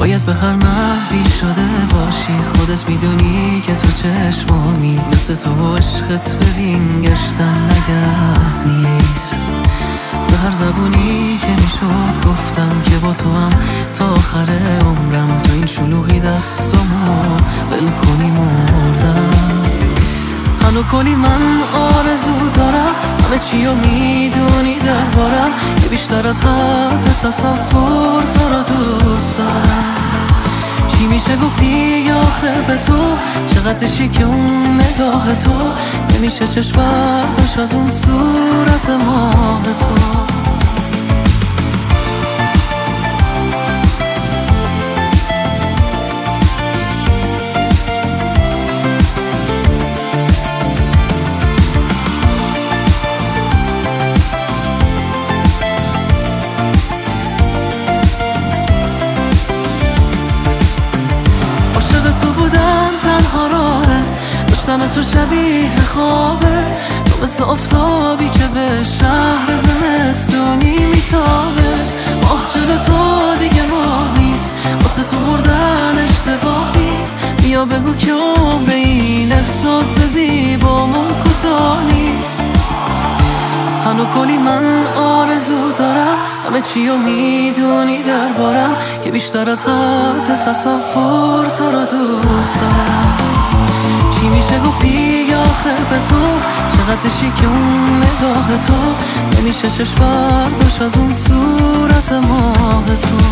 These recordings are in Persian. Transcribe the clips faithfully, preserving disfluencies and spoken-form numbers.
باید به هر نحوی شده باشی، خودت میدونی که تو چشمانی مثل تو عشقت ببین گشتن نگرد نیست. به هر زبونی که میشد گفتم که با تو هم تا آخر عمرم، تو این شلوغی دستمو ول کنی مردم. هنو کلی من آرزو دارم، همه چی رو میدونی دربارم، که بیشتر از حد تصور تو رو دوست دارم. چی میشه گفتی یا آخه به تو، چقدر شیکه اون نگاه تو، نمیشه چشم برداشت از اون صورت ماه تو. تو بودن تنها راهه، داشتن تو شبیه خوابه، تو مثل آفتابی که به شهر زمستونی میتابه. ماه جلو تو دیگه ماه نیست، واسه تو مردن اشتباه نیست. بیا بگو که عمر این احساس زیبامون کوتاه نیست. هنو کلی من آرزو دارم، همه چی رو میدونی دربارم، که بیشتر از حد تصور تو رو دوست دارم. چی میشه گفتی یا آخه به تو، چقدر شیکه اون نگاه تو، نمیشه چشم برداشت از اون صورت ماه تو.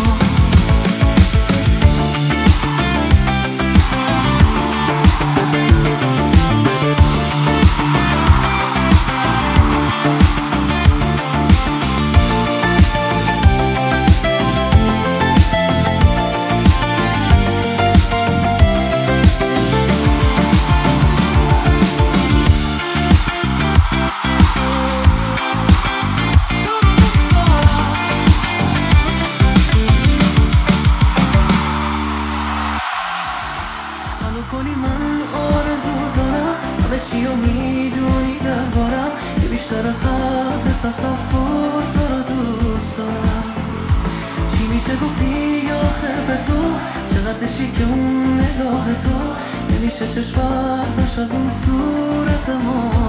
کلی من آرزو دارم، همه چی رو میدونی دربارم، که بیشتر از حد تصور تو رو دوست دارم. چی میشه گفتی یا آخه به تو، چقدر شیکه اون نگاه تو، نمیشه چشم برداشت از اون صورت ما